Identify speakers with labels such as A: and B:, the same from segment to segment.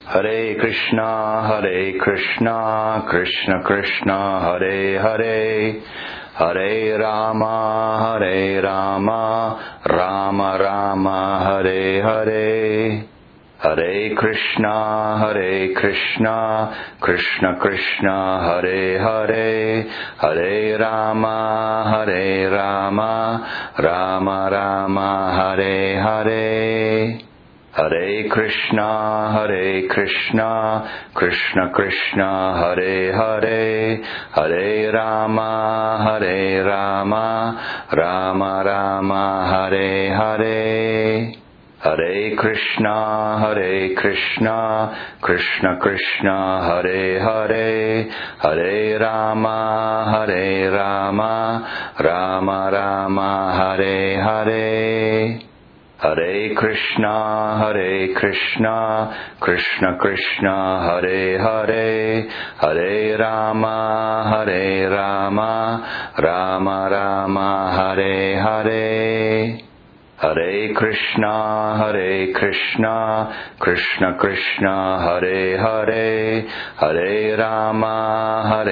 A: Hare Krishna, Krishna Krishna, Hare Hare, Hare Rama, Rama Rama, Hare Hare. Hare Krishna, Krishna Krishna, Hare Hare, Hare Rama, Rama Rama, Hare Hare. Hare Krishna, Krishna Krishna, Hare Hare, Hare Rama, Rama Rama, Hare Hare. Hare Krishna, Krishna Krishna, Hare Hare, Hare Rama, Rama Rama, Hare Hare. Hare Krishna, Krishna Krishna, Hare Hare, Hare Rama, Rama Rama, Hare Hare. Hare Krishna, Krishna Krishna, Hare Hare, Hare Rama,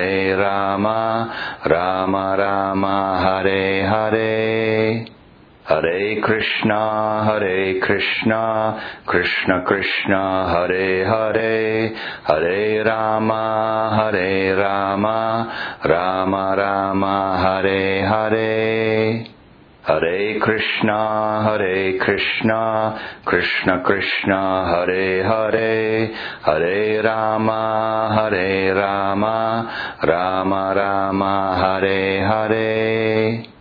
A: Rama Rama, Hare Hare. Hare Krishna, Krishna Krishna, Hare Hare, Hare Rama, Rama Rama, Hare Hare. Hare Krishna, Krishna Krishna, Hare Hare, Hare Rama, Rama Rama, Hare Hare.